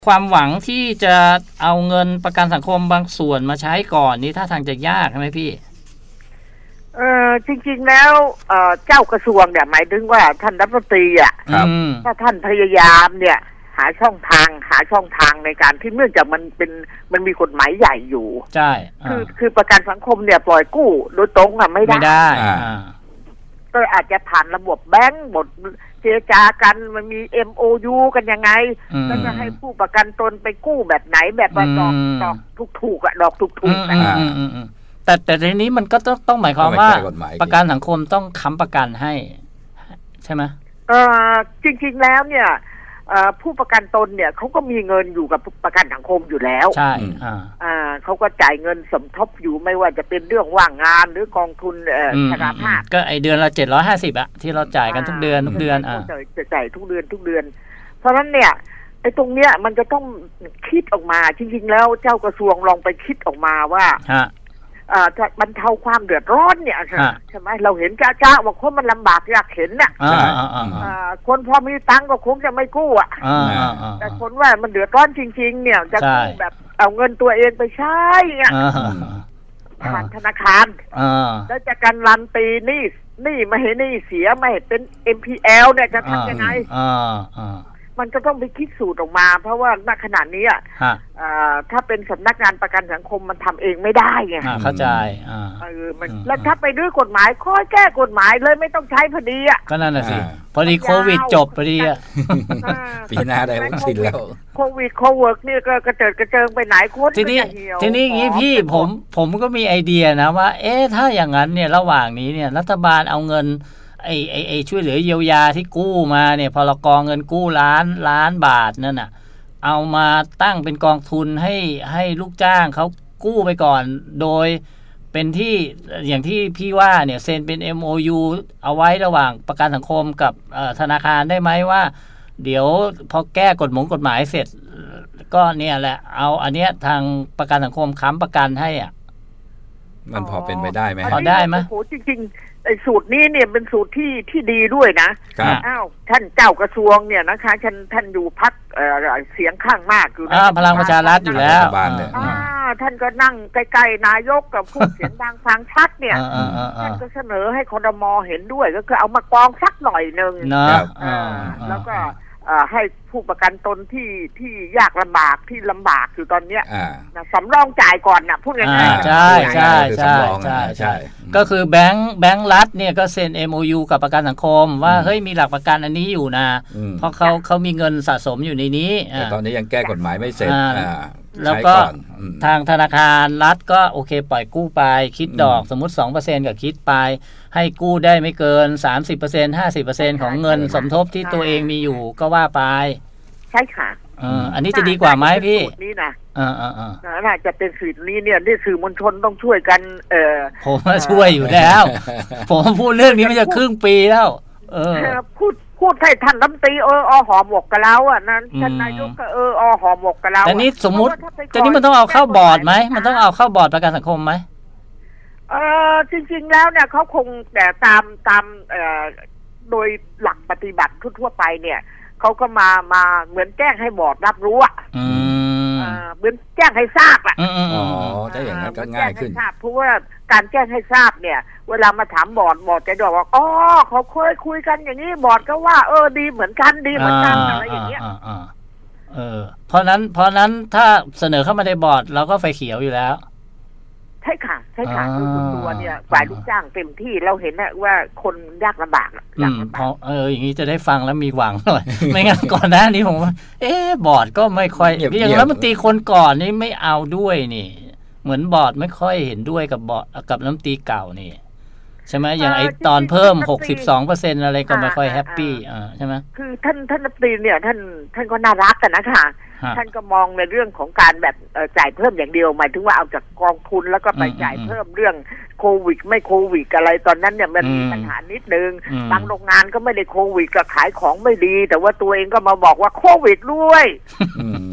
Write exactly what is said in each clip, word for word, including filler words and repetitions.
ความหวังที่จะเอาเงินประกันสังคมบางส่วนมาใช้ก่อนนี่ถ้าทางจะยากใช่ไหมพี่เออจริงๆแล้วเอ่อเจ้ากระทรวงเนี่ยหมายถึงว่าท่านรัฐมนตรีอ่ะถ้าท่านพยายามเนี่ยหาช่องทางหาช่องทางในการที่เนื่องจากมันเป็นมันมีกฎหมายใหญ่อยู่ใช่คือคือประกันสังคมเนี่ยปล่อยกู้โดยตรงอ่ะไม่ได้ไม่ได้ก็อาจจะผ่านระบบแบงก์บทเจรจากันมันมี เอ็ม โอ ยู กันยังไงแล้วจะให้ผู้ประกันตนไปกู้แบบไหนแบบว่าดอกดอกถูกๆอ่ะดอกถูกๆนะแต่แต่ทีนี้มันก็ต้องต้องหมายความว่าประกันสังคมต้องค้ำประกันให้ใช่ไหมเออจริงๆแล้วเนี่ยผู้ประกันตนเนี่ยเขาก็มีเงินอยู่กับประกันสังคมอยู่แล้วใช่อ่าเขาก็จ่ายเงินสมทบอยู่ไม่ว่าจะเป็นเรื่องว่างงานหรือกองทุนเอ่อชราภาพก็ไอเดือนละเจ็ดร้อยห้าสิบอะที่เราจ่ายกันทุกเดือนทุกเดือนอ่าจะจ่ายทุกเดือนทุกเดือนเพราะฉะนั้นเนี่ยไอตรงเนี้ยมันจะต้องคิดออกมาจริงๆแล้วเจ้ากระทรวงลองไปคิดออกมาว่าอ่าจะบรรเทาความเดือดร้อนเนี่ยใช่ไหมเราเห็นจ้าๆว่าคนมันลำบากอยากเห็นน่ะคนพอมีตังก็คงจะไม่กู้อ่ะแต่คนว่ามันเดือดร้อนจริงๆเนี่ยจะกู้แบบเอาเงินตัวเองไปใช้เงี้ยผ่านธนาคารแล้วจะการรันตีนี่นี่ไม่ให้นี่เสียไม่ให้เป็น เอ็ม พี แอล เนี่ยจะทำยังไงมันก็ต้องไปคิดสูตรออกมาเพราะว่าณขณะนี้อ่ะถ้าเป็นสำนักงานประกันสังคมมันทำเองไม่ได้ไงเข้าใจเออมันแล้วถ้าไปด้วยกฎหมายค่อยแก้กฎหมายเลยไม่ต้องใช้พอดีอ่ะก็นั่นแหละสิพอดีโควิดจบพอดีอ่ะปีหน้าได้วัคซีนแล้วโควิดโควิดนี่ก็กระเจิดกระเจิงไปไหนโคตรทีนี้ทีนี้อย่างนี้พี่ผมผมก็มีไอเดียนะว่าเอ๊ะถ้าอย่างนั้นเนี่ยระหว่างนี้เนี่ยรัฐบาลเอาเงินไอ้ไอ้ไอ้ช่วยเหลือเยียวยาที่กู้มาเนี่ยพรก.เงินกู้ล้านล้านบาทนั่นน่ะเอามาตั้งเป็นกองทุนให้ให้ลูกจ้างเขากู้ไปก่อนโดยเป็นที่อย่างที่พี่ว่าเนี่ยเซ็นเป็น เอ็ม โอ ยู เอาไว้ระหว่างประกันสังคมกับธนาคารได้ไหมว่าเดี๋ยวพอแก้กฎหมายกฎหมายเสร็จก็เนี่ยแหละเอาอันเนี้ยทางประกันสังคมค้ำประกันให้อ่ะมันพอเป็นไปได้ไหมพอได้ไหมโอ้จริงไอ้สูตรนี้เนี่ยเป็นสูตรที่ที่ดีด้วยนะอ้าวท่านเจ้ากระทรวงเนี่ยนะคะท่านท่านอยู่พรรคเสียงข้างมากอยู่นะพลังประชารัฐอยู่แล้วท่านก็นั่งใกล้ๆนายกกับพูดเสียงดังฟังชัดเนี่ยท่านก็เสนอให้ครม.เห็นด้วยก็คือเอามากองสักหน่อยนึงแล้วก็ให้ผู้ประกันตนที่ที่ยากลำบากที่ลำบากอยู่ตอนเนี้ยสำรองจ่ายก่อนนะพูดง่ายๆใช่ใช่ใช่ใช่ใช่ก็คือแบงค์แบงค์รัฐเนี่ยก็เซ็น เอ็ม โอ ยู กับประกันสังคมว่าเฮ้ยมีหลักประกันอันนี้อยู่นะเพราะเขาเขามีเงินสะสมอยู่ในนี้แต่ตอนนี้ยังแก้กฎหมายไม่เสร็จแล้วก็ทางธนาคารรัฐก็โอเคปล่อยกู้ไปคิดดอกสมมุติ สองเปอร์เซ็นต์ ก็คิดไปให้กู้ได้ไม่เกิน สามสิบเปอร์เซ็นต์ ห้าสิบเปอร์เซ็นต์ ของเงินสมทบที่ตัวเองมีอยู่ก็ว่าไปใช่ค่ะเอออันนี้จะดีกว่าไหมพี่นี่นะเออๆๆน่าจะเป็นสื่อนี้เนี่ยที่สื่อมวลชนต้องช่วยกันเออผมช่วยอยู่แล้วผมพูดเรื่องนี้มาจะครึ่งปีแล้วเออพูดพูดให้ท่านรัฐมนตรีเอออหอหมกกับเราอ่ะนั้นท่านนายกก็เอออหอหมกกับเราแต่นี้สมมุติแต่นี้มันต้องเอาเข้าบอร์ดไหมมันต้องเอาเข้าบอร์ดประกันสังคมไหมเออจริงๆแล้วเนี่ยเขาคงแต่ตามตามเอ่อโดยหลักปฏิบัติทั่วๆไปเนี่ยเขาก็มามาเหมือนแจ้งให้บอร์ดรับรู้อ่ะเหมือนแจ้งให้ทราบอ่ะอ๋อถ้าอย่างนั้นก็ง่ายขึ้นเพราะว่าการแจ้งให้ทราบเนี่ยเวลามาถามบอร์ดบอร์ดจะบอกว่าอ๋อเขาเคยคุยกันอย่างนี้บอร์ดก็ว่าเออดีเหมือนกันดีเหมือนกันอะไรอย่างเงี้ยเออเพราะนั้นเพราะนั้นถ้าเสนอเข้ามาในบอร์ดเราก็ไฟเขียวอยู่แล้วใช่ค่ะใช่ค่ะคือตัวเนี่ยฝ่ายลูกจ้างเต็มที่เราเห็นนะว่าคนยากลำบากอืมเพราะเอออย่างนี้จะได้ฟังแล้วมีหวังหน่อยไม่งั้นก่อนหน้านี้ผมว่าเอ๊ะบอร์ดก็ไม่ค่อยอย่างรัฐมนตรีคนก่อนนี่ไม่เอาด้วยนี่เหมือนบอร์ดไม่ค่อยเห็นด้วยกับบอร์ดกับรัฐมนตรีเก่านี่ใช่ไหมอย่างไอ้ตอนเพิ่ม หกสิบสองเปอร์เซ็นต์ อะไรก็ไม่ค่อยแฮปปี้อ่าใช่ไหมคือท่านท่านรัฐมนตรีเนี่ยท่านท่านก็น่ารักกันนะคะท่านก็มองในเรื่องของการแบบจ่ายเพิ่มอย่างเดียวหมายถึงว่าเอาจากกองทุนแล้วก็ไปจ่ายเพิ่มเรื่องโควิดไม่โควิดอะไรตอนนั้นเนี่ยมันมีปัญหานิดนึงบางโรงงานก็ไม่ได้โควิดก็ขายของไม่ดีแต่ว่าตัวเองก็มาบอกว่าโควิดด้วย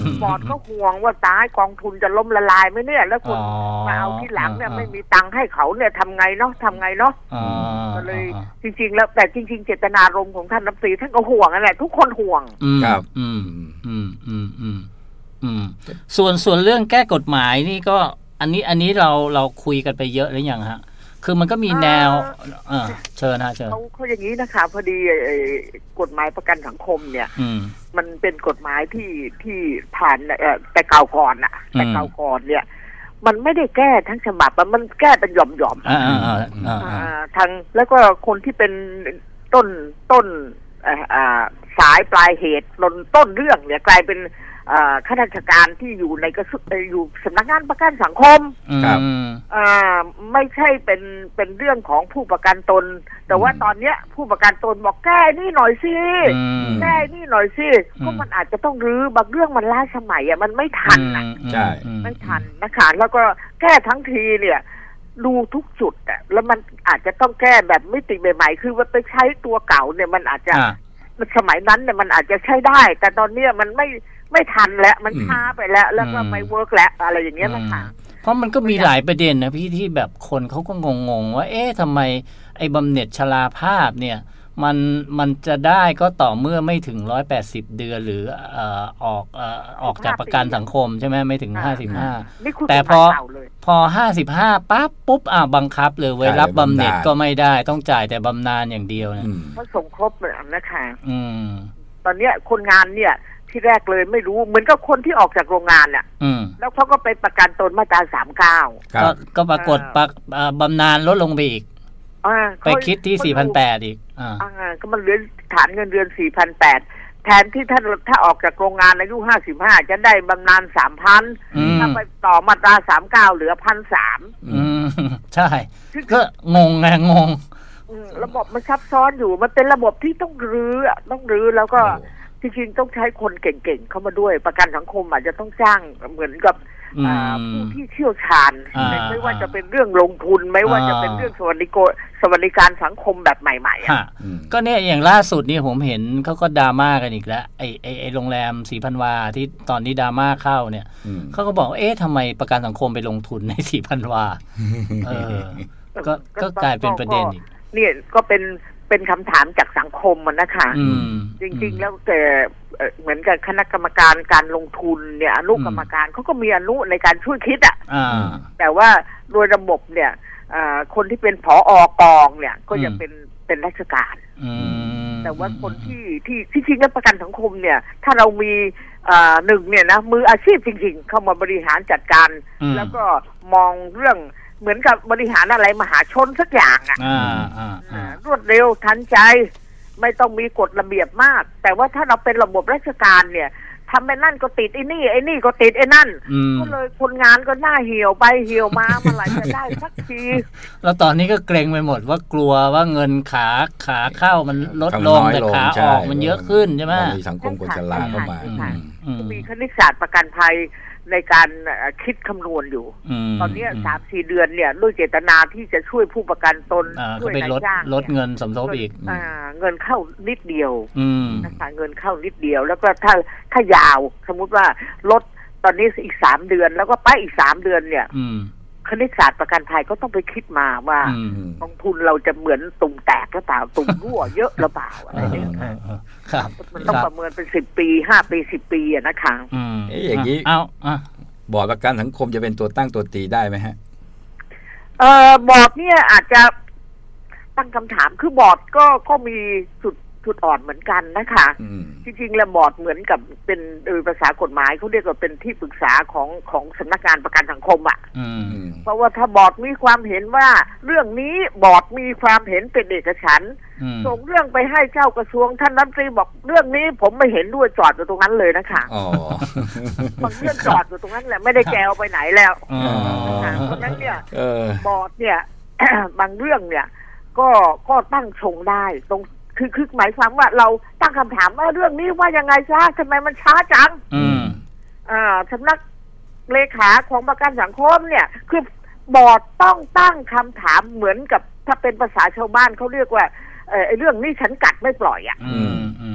บอร์ดก็ห่วงว่าตายกองทุนจะล้มละลายไหมเนี่ยแล้วคนมาเอาที่หลังเนี่ยไม่มีตังค์ให้เขาเนี่ยทำไงเนาะทำไงเนาะก็เลยจริงๆแล้วแต่จริงๆเจตนารมณ์ของท่านรัฐมนตรีท่านก็ห่วงนั่นแหละทุกคนห่วงครับอืมอืมอืมอืมอืมส่วนส่วนเรื่องแก้กฎหมายนี่ก็อันนี้อันนี้เราเราคุยกันไปเยอะหรือยังฮะคือมันก็มีแนวเออเชิญฮะเชิญเขาเขาอย่างนี้นะคะพอดีกฎหมายประกันสังคมเนี่ยมันเป็นกฎหมายที่ที่ผ่านแต่เก่าก่อนอะแต่เก่าก่อนเนี่ยมันไม่ได้แก้ทั้งฉบับมันแก้เป็นหย่อมๆทางแล้วก็คนที่เป็นต้นต้นสายปลายเหตุลนต้นเรื่องเนี่ยกลายเป็นข้าราชการที่อยู่ในกระทรวงอยู่สำนักงานประกันสังคมครับไม่ใช่เป็นเป็นเรื่องของผู้ประกันตนแต่ว่าตอนเนี้ยผู้ประกันตนบอกแก้นี่หน่อยสิแก้นี่หน่อยสิเพราะมันอาจจะต้องรื้อบางเรื่องมันล้าสมัยอ่ะมันไม่ทันอ่ะใช่ไม่ทันนะคะแล้วก็แก้ทั้งทีเนี่ยดูทุกจุดอ่ะแล้วมันอาจจะต้องแก้แบบมิติใหม่ๆคือว่าไปใช้ตัวเก่าเนี่ยมันอาจจะสมัยนั้นเนี่ยมันอาจจะใช้ได้แต่ตอนเนี้ยมันไม่ไม่ทันแล้วมันช้าไปแล้วแล้วก็ไม่เวิร์กแล้วอะไรอย่างเงี้ยนะคะเพราะมันก็มีหลายประเด็นนะพี่ที่แบบคนเขาก็งงๆว่าเอ๊ะทำไมไอ้บำเหน็จชราภาพเนี่ยมันมันจะได้ก็ต่อเมื่อไม่ถึงหนึ่งร้อยแปดสิบเดือนหรือเอ่อออกเอ่อออกจากประกันสังคมใช่ไหมไม่ถึงห้าสิบห้าแต่พอพอห้าสิบห้าปั๊บปุ๊บอ่ะบังคับเลยเวลารับบำเหน็จก็ไม่ได้ต้องจ่ายแต่บำนาญอย่างเดียวนะเพราะสมครบเลยนะคะอืมตอนเนี้ยคนงานเนี่ยที่แรกเลยไม่รู้เหมือนกับคนที่ออกจากโรงงานเนี่ยแล้วเขาก็ไปประกันตนมาตราสามเก้าก็ก็ปรากฏบำนาญลดลงไปอีกไปคิดที่สี่พันแปดอีกอ่าก็มันเหลือฐานเงินเดือนสี่พันแปดแทนที่ท่านถ้าออกจากโรงงานอายุห้าสิบห้าจะได้บำนาญสามพันถ้าไปต่อมาตราสามเก้าเหลือพันสามใช่ก็งงไงงงระบบมันซับซ้อนอยู่มันเป็นระบบที่ต้องรื้อต้องรื้อแล้วก็จริงๆต้องใช้คนเก่งๆเข้ามาด้วยประกันสังคมอาจจะต้องจ้างเหมือนกับผู้ที่เชี่ยวชาญไม่ว่าจะเป็นเรื่องลงทุนไม่ว่าจะเป็นเรื่องสวัสดิโกสวัสดิการสังคมแบบใหม่ๆอ่ะก็เนี่ยอย่างล่าสุดนี่ผมเห็นเขาก็ดราม่ากันอีกแล้วไอ้ไอ้ไอ้โรงแรมสีพันวาที่ตอนนี้ดราม่าเข้าเนี่ยเขาก็บอกเอ๊ะทำไมประกันสังคมไปลงทุนในสีพันวาเออก็ก็กลายเป็นประเด็นอีกเนี่ยก็เป็นเป็นคำถามจากสังคมมันนะคะจริงๆแล้วแต่เหมือนกับคณะกรรมการการลงทุนเนี่ยอนุกรรมการเขาก็มีอนุในการช่วยคิดอ่ะแต่ว่าโดยระบบเนี่ยคนที่เป็นผอ.กองเนี่ยก็จะเป็นเป็นราชการแต่ว่าคนที่ที่ที่จริงแล้วประกันสังคมเนี่ยถ้าเรามีหนึ่งเนี่ยนะมืออาชีพจริงๆเข้ามาบริหารจัดการแล้วก็มองเรื่องเหมือนกับบริหารอะไรมหาชนสักอย่างอ่ะรวดเร็วทันใจไม่ต้องมีกฎระเบียบมากแต่ว่าถ้าเราเป็นระบบราชการเนี่ยทำไปนั่นก็ติดไอ้นี่ไอ้นี่ก็ติดไอ้นั่นก็เลยคนงานก็หน้าเหี่ยวไปเหี่ยวมาเมื่อไหร่จะได้สักทีแล้วตอนนี้ก็เกรงไปหมดว่ากลัวว่าเงินขาขาเข้ามันลดลงแต่ขาออกมันเยอะขึ้นใช่ไหมมีสังคมคนชราเข้ามามีคณิตศาสตร์ประกันภัยในการคิดคำนวณอยู่ตอนนี้สามสี่เดือนเนี่ยด้วยเจตนาที่จะช่วยผู้ประกันตนช่วยนายจ้างลดเงินสมทบอีกเงินเข้านิดเดียวนะคะเงินเข้านิดเดียวแล้วก็ถ้าถ้ายาวสมมุติว่าลดตอนนี้อีกสามเดือนแล้วก็ไปอีกสามเดือนเนี่ยคณิตศาสตร์ประกันภัยก็ต้องไปคิดมาว่ากองทุนเราจะเหมือนตุ่มแตกหรือเปล่าตุ่มรั่วเยอะหรือเปล่าอะไรเนี่ยมันต้องประเมินเป็นสิบปีห้าปีสิบปีอะนะคะเอ๊ะอย่างนี้เอาบอร์ดประกันสังคมจะเป็นตัวตั้งตัวตีได้ไหมฮะเอ่อบอร์ดเนี่ยอาจจะตั้งคำถามคือบอร์ดก็ก็มีจุดจุดอ่อนเหมือนกันนะคะจริงๆแล้วบอร์ดเหมือนกับเป็นโดยภาษากฎหมายเขาเรียกว่าเป็นที่ปรึกษาของของสำนักงานประกันสังคมอ่ะเพราะว่าถ้าบอร์ดมีความเห็นว่าเรื่องนี้บอร์ดมีความเห็นเป็นเอกฉันท์ส่งเรื่องไปให้เจ้ากระทรวงท่านรัฐมนตรีบอกเรื่องนี้ผมไม่เห็นด้วยจอดอยู่ตรงนั้นเลยนะคะบางเรื่องจอดอยู่ตรงนั้นแหละไม่ได้แกวไปไหนแล้วเพราะนั้นเนี่ยบอร์ดเนี่ยบางเรื่องเนี่ยก็ก็ตั้งชงได้ตรงคือคือหมายความว่าเราตั้งคำถามว่าเรื่องนี้ว่ายังไงช้าทำไมมันช้าจังอ่าสำนักเลขาของประกันสังคมเนี่ยคือบอร์ดต้องตั้งคำถามเหมือนกับถ้าเป็นภาษาชาวบ้านเขาเรียกว่าเออเรื่องนี้ฉันกัดไม่ปล่อยอ่ะ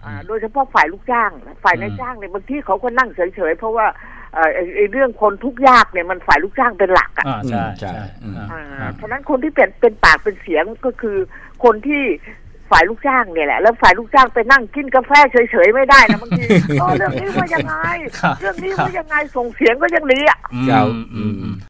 โดยเฉพาะฝ่ายลูกจ้างฝ่ายนายจ้างเนี่ยบางทีเขาก็นั่งเฉยๆเพราะว่าไอ้เรื่องคนทุกข์ยากเนี่ยมันฝ่ายลูกจ้างเป็นหลักอ่ะใช่ใช่เพราะนั้นคนที่เป็นเป็นปากเป็นเสียงก็คือคนที่ฝ่ายลูกจ้างเนี่ยแหละแล้วฝ่ายลูกจ้างไปนั่งกินกาแฟเฉยๆไม่ได้นะบางทีเรื่องนี้ว่ายังไงเรื่องนี้ว่ายังไงส่งเสียงก็ยังนี้อ่ะ